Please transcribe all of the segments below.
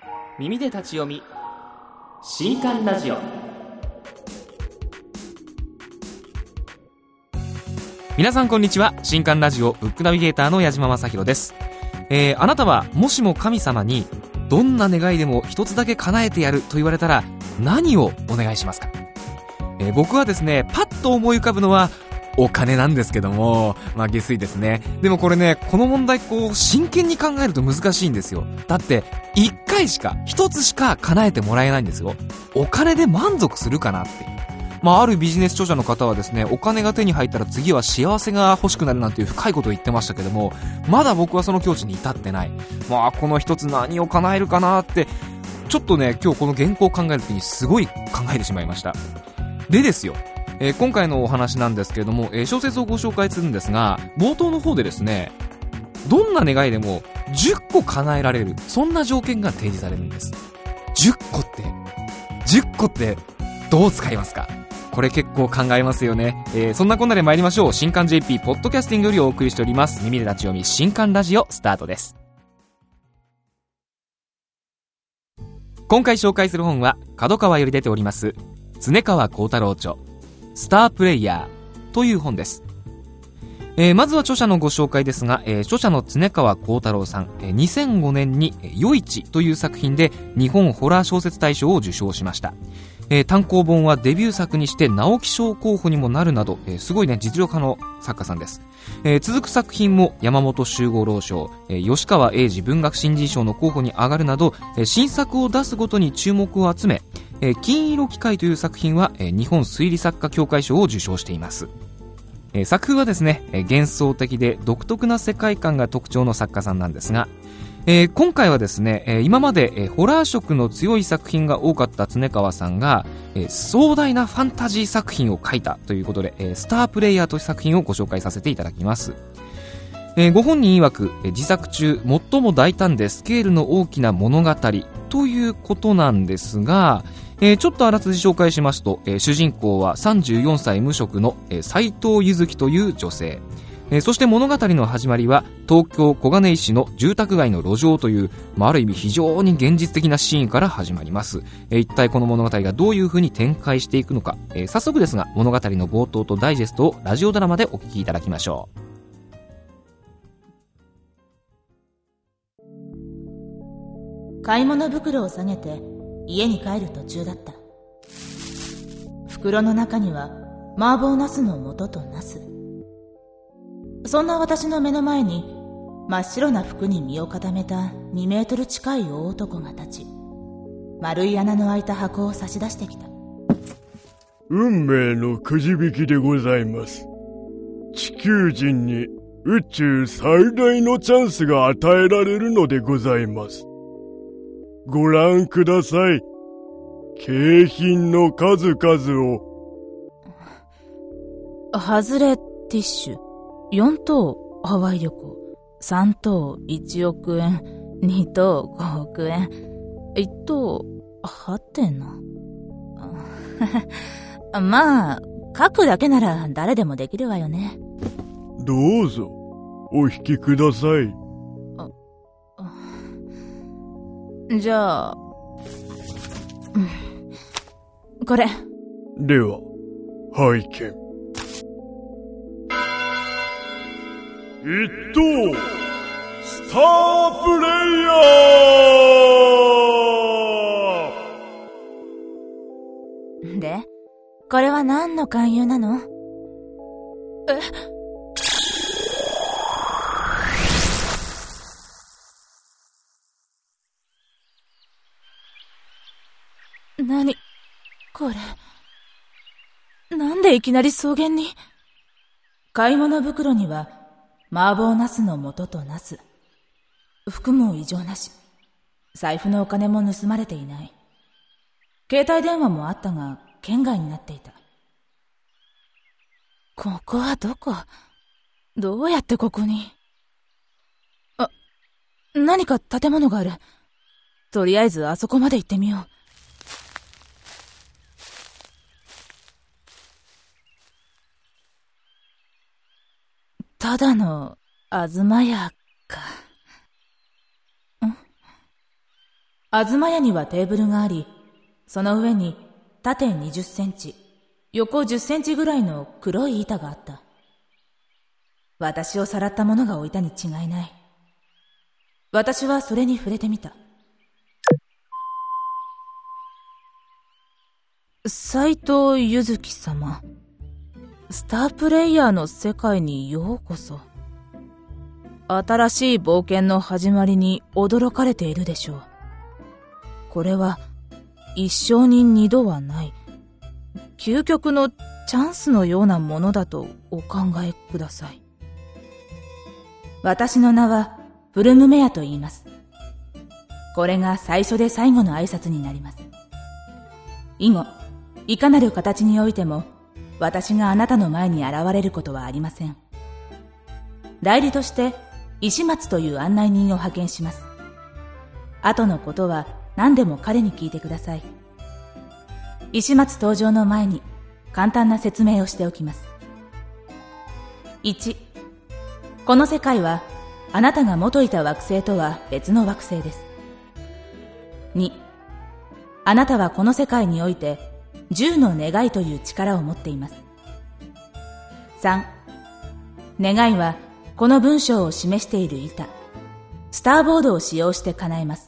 耳で立ち読み新刊ラジオ。皆さんこんにちは。新刊ラジオブックナビゲーターの矢島正弘です。あなたはもしも神様にどんな願いでも一つだけ叶えてやると言われたら何をお願いしますか？僕はですね、パッと思い浮かぶのはお金なんですけども、下水ですね。でもこれね、この問題真剣に考えると難しいんですよ。だって一つしか叶えてもらえないんですよ。お金で満足するかなっていう。あるビジネス著者の方はですね、お金が手に入ったら次は幸せが欲しくなるなんていう深いことを言ってましたけども、まだ僕はその境地に至ってない。この一つ何を叶えるかなって、ちょっとね、今日この原稿を考えるときにすごい考えてしまいました。でですよ、今回のお話なんですけれども、小説をご紹介するんですが、冒頭の方でですね、どんな願いでも10個叶えられる、そんな条件が提示されるんです。10個ってどう使いますか？これ結構考えますよね。そんなこんなで参りましょう。新刊 JP ポッドキャスティングよりお送りしております耳で立ち読み新刊ラジオスタートです。今回紹介する本は角川より出ております常川幸太郎著スタープレイヤーという本です。まずは著者のご紹介ですが、著者の常川幸太郎さん、2005年に夜市という作品で日本ホラー小説大賞を受賞しました。単行本はデビュー作にして直木賞候補にもなるなど、すごいね、実力派の作家さんです。続く作品も山本周五郎賞、吉川英治文学新人賞の候補に上がるなど、新作を出すごとに注目を集め、金色機械という作品は、日本推理作家協会賞を受賞しています。作風はですね、幻想的で独特な世界観が特徴の作家さんなんですが、今回はですね、今まで、ホラー色の強い作品が多かった常川さんが、壮大なファンタジー作品を書いたということで、スタープレイヤーという作品をご紹介させていただきます。ご本人曰く、自作中最も大胆でスケールの大きな物語ということなんですが、ちょっとあらすじ紹介しますと、主人公は34歳無職の斉藤柚月という女性。そして物語の始まりは東京小金井市の住宅街の路上という、ある意味非常に現実的なシーンから始まります。一体この物語がどういう風に展開していくのか、早速ですが物語の冒頭とダイジェストをラジオドラマでお聞きいただきましょう。 買い物袋を下げて家に帰る途中だった。袋の中には麻婆茄子の素と茄子。そんな私の目の前に真っ白な服に身を固めた2メートル近い大男が立ち、丸い穴の開いた箱を差し出してきた。 運命のくじ引きでございます。地球人に宇宙最大のチャンスが与えられるのでございます。ご覧ください。景品の数々を。 外れティッシュ、4等ハワイ旅行、3等1億円、2等5億円、1等8点な。書くだけなら誰でもできるわよね。 どうぞお引きください。 じゃあ、これ。 では拝見。一等スタープレイヤーで、これは何の勧誘なの？何これ。なんでいきなり草原に？買い物袋には麻婆茄子の素と茄子。服も異常なし。財布のお金も盗まれていない。携帯電話もあったが圏外になっていた。ここはどこ？どうやってここに？何か建物がある。とりあえずあそこまで行ってみよう。ただの東屋か。 東屋にはテーブルがあり、その上に縦20センチ、横10センチぐらいの黒い板があった。私をさらったものが置いたに違いない。私はそれに触れてみた。斎藤柚月様、スタープレイヤーの世界にようこそ。新しい冒険の始まりに驚かれているでしょう。これは一生に二度はない究極のチャンスのようなものだとお考えください。私の名はブルムメアと言います。これが最初で最後の挨拶になります。以後いかなる形においても私があなたの前に現れることはありません。代理として石松という案内人を派遣します。後のことは何でも彼に聞いてください。石松登場の前に簡単な説明をしておきます。1、この世界はあなたが元いた惑星とは別の惑星です。2、あなたはこの世界において10の願いという力を持っています。3、願いはこの文章を示している板、スターボードを使用して叶えます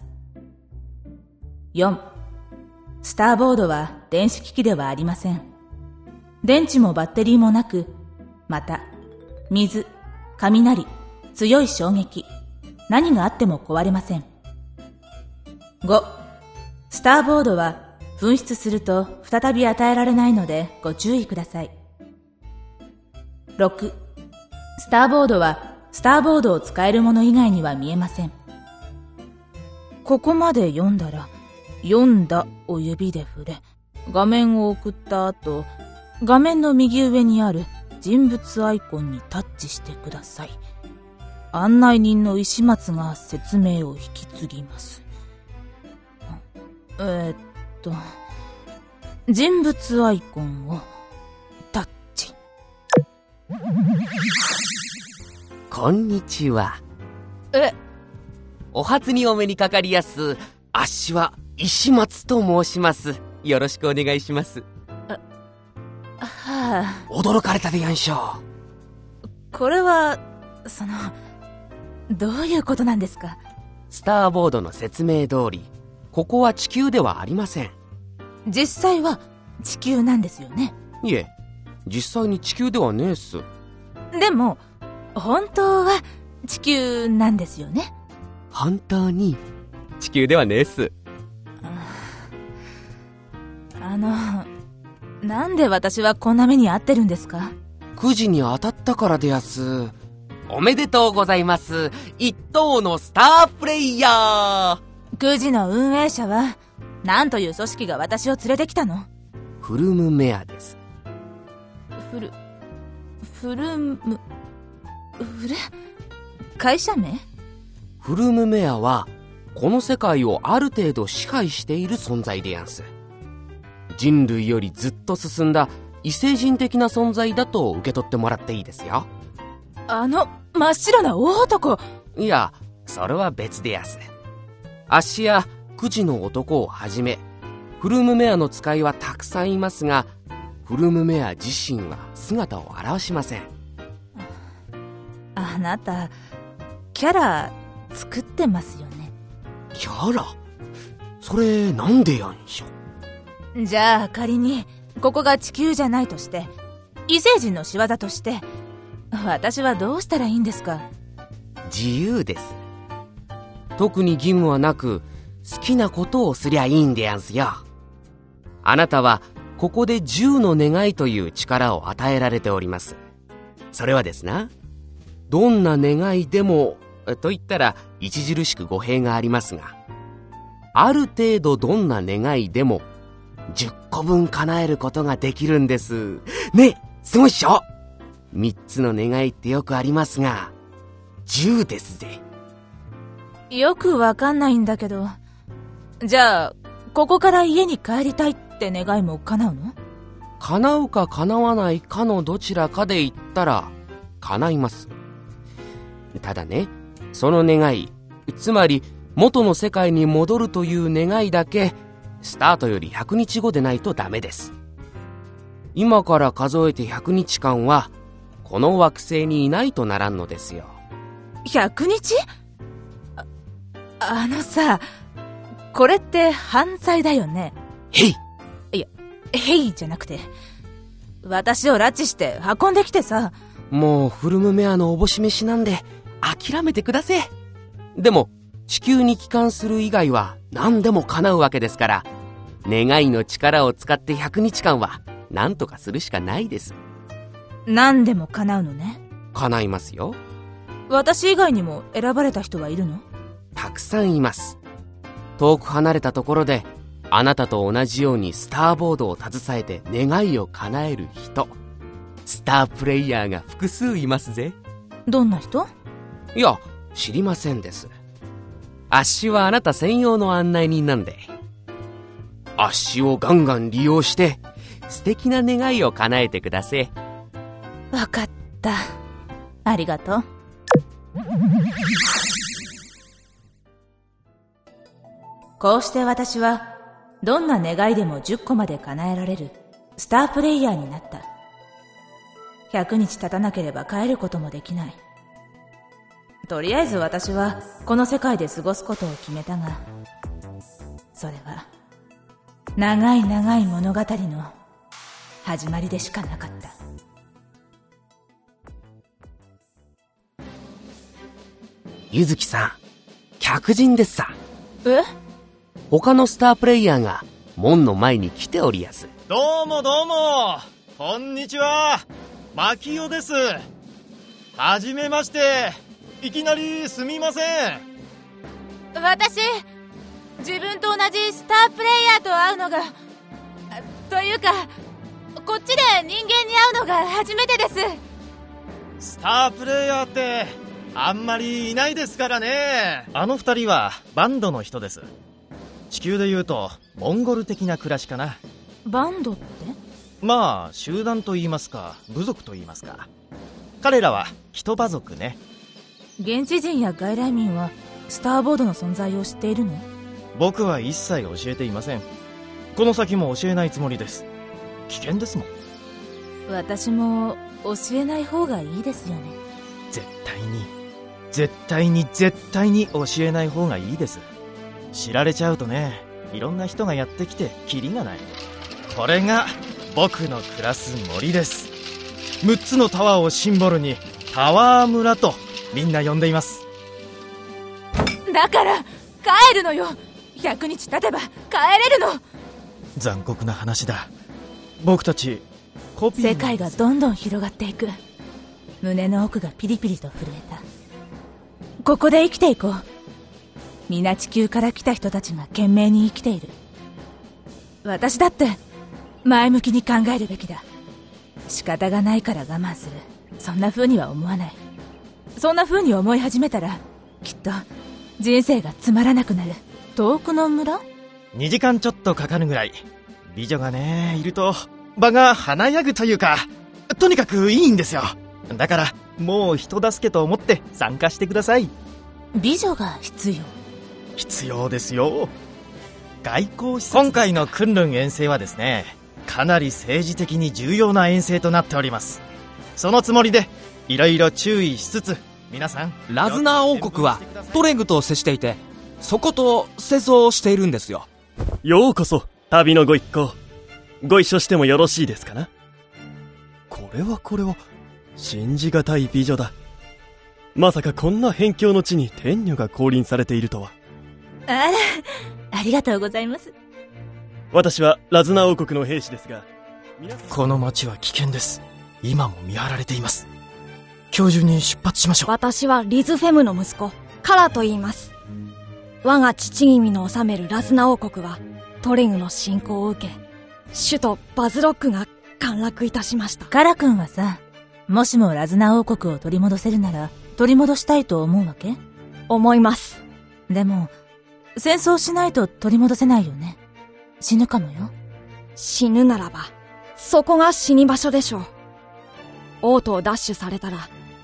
。4、スターボードは電子機器ではありません。電池もバッテリーもなく、また水、雷、強い衝撃、何があっても壊れません。5、スターボードは紛失すると再び与えられないのでご注意ください。6、スターボードはスターボードを使えるもの以外には見えません。ここまで読んだら、読んだを指で触れ、画面を送った後、画面の右上にある人物アイコンにタッチしてください。案内人の石松が説明を引き継ぎます。人物アイコンをタッチ。 こんにちは。お初にお目にかかりやす、あっしは石松と申します。よろしくお願いします。驚かれたでやんしょ。 これはどういうことなんですか？ スターボードの説明通り、ここは地球ではありません。 実際は地球なんですよね？ いえ、実際に地球ではねえっす。 でも本当は地球なんですよね？ 本当に地球ではねえっす。 なんで私はこんな目に遭ってるんですか？ くじに当たったからでやす。おめでとうございます。一等のスタープレイヤー。 くじの運営者は何という組織が私を連れてきたの？ フルムメアです。 会社名？ フルムメアはこの世界をある程度支配している存在でやんす。人類よりずっと進んだ異星人的な存在だと受け取ってもらっていいですよ。 真っ白な大男？ いや、それは別でやす。あっしやくじの男をはじめフルムメアの使いはたくさんいますが、フルムメア自身は姿を現しません。 あなたキャラ作ってますよね？ キャラ？それなんでやんしょ。 じゃあ仮にここが地球じゃないとして、異星人の仕業として、私はどうしたらいいんですか？ 自由です。特に義務はなく、好きなことをすりゃいいんでやんすよ。あなたはここで10の願いという力を与えられております。それはですな、どんな願いでもと言ったら著しく語弊がありますが、ある程度どんな願いでも10個分叶えることができるんです。ね、すごいっしょ。3つの願いってよくありますが、10ですぜ。 よくわかんないんだけど、じゃあここから家に帰りたいって願いも叶うの？ 叶うか叶わないかのどちらかで言ったら叶います。ただね、その願い、つまり元の世界に戻るという願いだけスタートより100日後でないとダメです。今から数えて100日間はこの惑星にいないとならんのですよ。 100日？あのさ、これって犯罪だよね。 へい。 いや、へいじゃなくて、私を拉致して運んできてさ。 もうフルムメアのおぼし飯なんで諦めてくだせ。でも地球に帰還する以外は何でも叶うわけですから、願いの力を使って100日間は何とかするしかないです。 何でも叶うのね。 叶いますよ。 私以外にも選ばれた人はいるの？ たくさんいます。遠く離れたところであなたと同じようにスターボードを携えて願いを叶える人、スタープレイヤーが複数いますぜ。 どんな人？ いや、知りませんです。あっしはあなた専用の案内人なんで、あっしをガンガン利用して素敵な願いを叶えてください。 わかった。ありがとう。こうして私はどんな願いでも10個まで叶えられるスタープレイヤーになった。100日経たなければ帰ることもできない。とりあえず私はこの世界で過ごすことを決めたが、それは長い長い物語の始まりでしかなかった。 ゆずきさん、客人ですさ。 え？ 他のスタープレイヤーが門の前に来ておりやす。 どうもどうも、こんにちは、マキオです。はじめまして、いきなりすみません。 私、自分と同じスタープレイヤーと会うのが、というかこっちで人間に会うのが初めてです。 スタープレイヤーってあんまりいないですからね。あの二人はバンドの人です。地球でいうとモンゴル的な暮らしかな。 バンドって？ まあ集団と言いますか部族と言いますか。彼らは人馬族ね。 現地人や外来民はスターボードの存在を知っているの？ 僕は一切教えていません。この先も教えないつもりです。危険ですもん。 私も教えない方がいいですよね。 絶対に教えない方がいいです。知られちゃうとね、いろんな人がやってきてキリがない。これが僕の暮らす森です。6つのタワーをシンボルにタワー村とみんな呼んでいます。 だから帰るのよ。100日経てば帰れるの。 残酷な話だ。僕たちコピー。 世界がどんどん広がっていく。胸の奥がピリピリと震えた。ここで生きていこう。皆地球から来た人たちが懸命に生きている。私だって前向きに考えるべきだ。仕方がないから我慢する、そんな風には思わない。そんな風に思い始めたらきっと人生がつまらなくなる。遠くの村 ？2時間ちょっとかかるぐらい。美女がねいると場が華やぐというか、とにかくいいんですよ。だからもう人助けと思って参加してください。 美女が必要ですよ。外交施設。今回のクンルン遠征はですね、かなり政治的に重要な遠征となっております。そのつもりでいろいろ注意しつつ、皆さんラズナー王国はトレグと接していて、そこと戦争をしているんですよ。 ようこそ旅のご一行。ご一緒してもよろしいですかな。これは信じがたい美女だ。まさかこんな辺境の地に天女が降臨されているとは。 あら、ありがとうございます。 私はラズナー王国の兵士ですが、 この町は危険です。今も見張られています。今日中に出発しましょう。 私はリズフェムの息子カラと言います。我が父君の治めるラズナ王国はトレグの侵攻を受け、首都バズロックが陥落いたしました。 カラ君はさ、もしもラズナ王国を取り戻せるなら取り戻したいと思うわけ？ 思います。 でも戦争しないと取り戻せないよね。死ぬかもよ。 死ぬならばそこが死に場所でしょう。王都を奪取されたら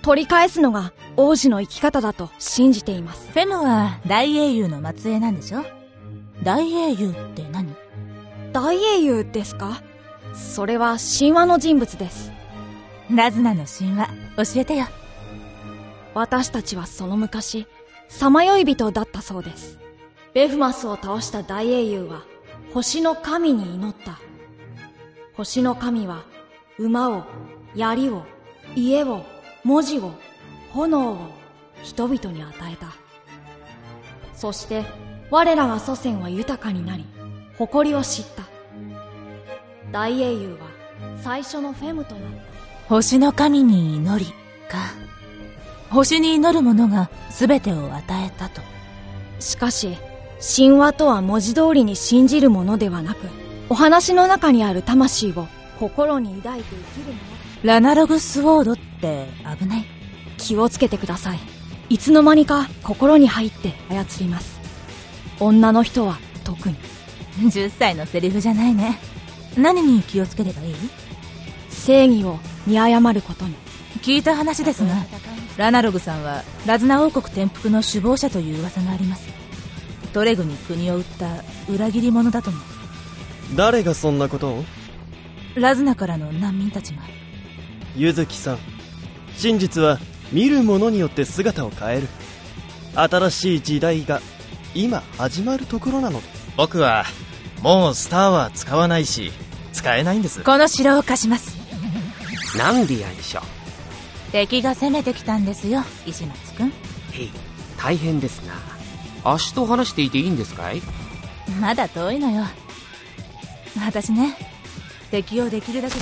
取り返すのが王子の生き方だと信じています。 フェムは大英雄の末裔なんでしょ？大英雄って何？ 大英雄ですか？それは神話の人物です。 ラズナの神話、教えてよ。 私たちはその昔、さまよい人だったそうです。ベフマスを倒した大英雄は、星の神に祈った。星の神は、馬を、槍を、家を、文字を、炎を、人々に与えた。そして、我らが祖先は豊かになり、誇りを知った。大英雄は、最初のフェムとなった。 星の神に祈り、か。星に祈る者が全てを与えたと。 しかし、神話とは文字通りに信じるものではなく、お話の中にある魂を心に抱いて生きるもの。 ラナログスウォードって危ない？ 気をつけてください。いつの間にか心に入って操ります。女の人は特に。 10歳のセリフじゃないね。何に気をつければいい？ 正義を見誤ることに。 聞いた話ですが、ラナログさんはラズナ王国転覆の首謀者という噂があります。トレグに国を売った裏切り者だとも。 誰がそんなことを？ ラズナからの難民たちが。 ゆずきさん、真実は見る者によって姿を変える。新しい時代が今始まるところなのです。僕はもうスターは使わないし使えないんです。 この城を貸します。 なんでやんしょ。 敵が攻めてきたんですよ、石松くん。 へい、大変ですな。足と話していていいんですかい？ まだ遠いのよ。私ね、敵をできるだけ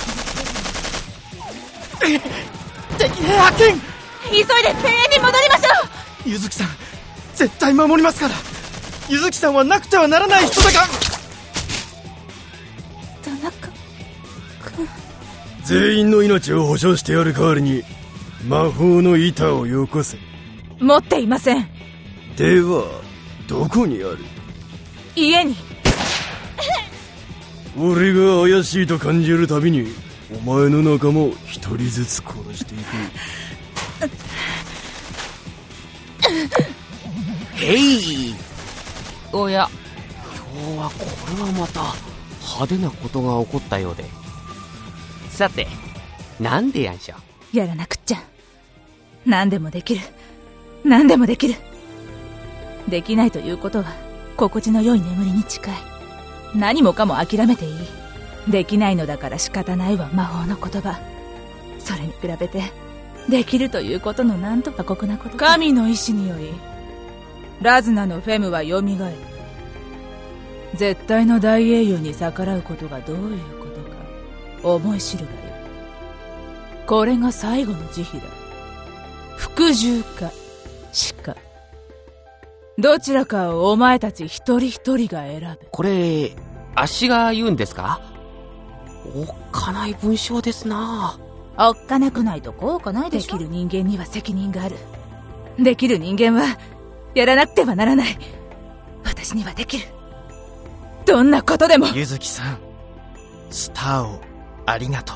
敵兵発見！ 急いで庭園に戻りましょう。ゆずきさん、絶対守りますから。ゆずきさんはなくてはならない人だから。 田中君。 全員の命を保証してやる代わりに魔法の板をよこせ。 持っていません。 ではどこにある？ 家に。 俺が怪しいと感じるたびにお前の仲間を一人ずつ殺していく。 へい。おや、今日はこれはまた派手なことが起こったようで。さて、なんでやんしょ。 やらなくっちゃ。何でもできる。何でもできる。できないということは心地の良い眠りに近い。何もかも諦めていい。できないのだから仕方ないは魔法の言葉。それに比べてできるということのなんとか酷なこと。神の意志によりラズナのフェムは蘇る。絶対の大英雄に逆らうことがどういうことか思い知るがよい。これが最後の慈悲だ。服従か死か、どちらかをお前たち一人一人が選ぶ。 これ、あっしが言うんですか？おっかない文章ですな。 おっかなくないと効果ないでしょ。できる人間には責任がある。できる人間はやらなくてはならない。私にはできる。どんなことでも。 ゆずきさん、スターをありがとう。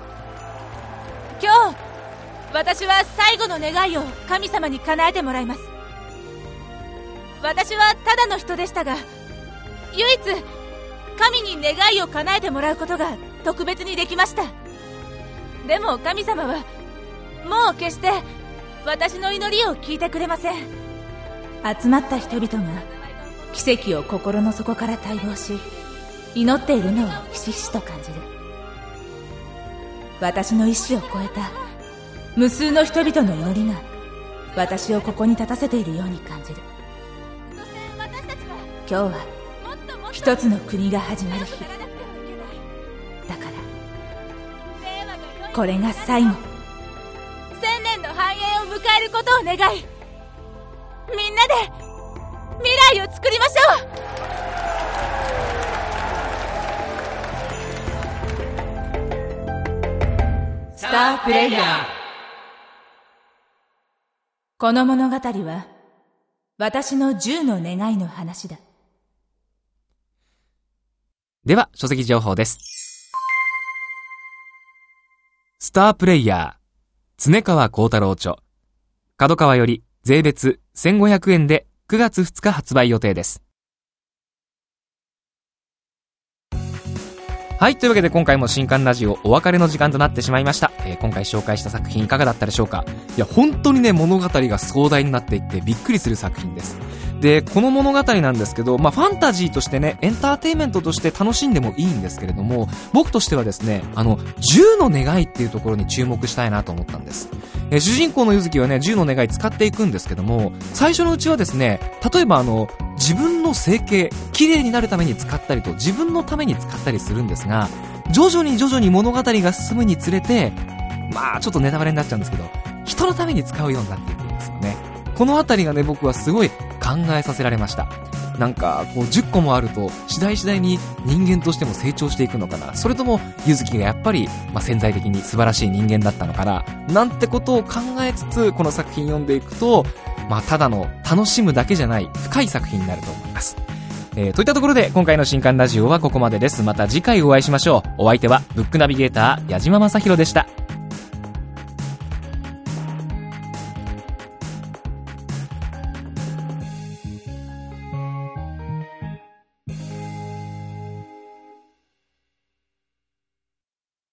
今日私は最後の願いを神様に叶えてもらいます。私はただの人でしたが、唯一神に願いを叶えてもらうことが特別にできました。でも神様はもう決して私の祈りを聞いてくれません。集まった人々が奇跡を心の底から待望し、祈っているのをひしひしと感じる。私の意志を超えた無数の人々の祈りが私をここに立たせているように感じる。今日は一つの国が始まる日だから、これが最後。1000年の繁栄を迎えることを願い、みんなで未来を作りましょう。スタープレイヤー。この物語は私の10の願いの話だ。 では、書籍情報です。スタープレイヤー、 常川幸太郎著。角川より税別1500円で9月2日発売予定です。はい、というわけで今回も新刊ラジオお別れの時間となってしまいました。今回紹介した作品いかがだったでしょうか。いや、本当にね、物語が壮大になっていってびっくりする作品です。で、この物語なんですけど、ファンタジーとしてね、エンターテインメントとして楽しんでもいいんですけれども、僕としてはですね、銃の願いっていうところに注目したいなと思ったんです。主人公のゆずきはね、銃の願い使っていくんですけども、最初のうちはですね、例えば自分の整形、綺麗になるために使ったりと、自分のために使ったりするんですが、徐々に物語が進むにつれて、ちょっとネタバレになっちゃうんですけど、人のために使うようになっていくんですよね。このあたりがね、僕はすごい考えさせられました。なんかこう10個もあると次第に人間としても成長していくのかな、それともゆずきがやっぱり、潜在的に素晴らしい人間だったのかな、なんてことを考えつつこの作品読んでいくと、ただの楽しむだけじゃない深い作品になると思います。といったところで今回の新刊ラジオはここまでです。また次回お会いしましょう。お相手はブックナビゲーター矢島正宏でした。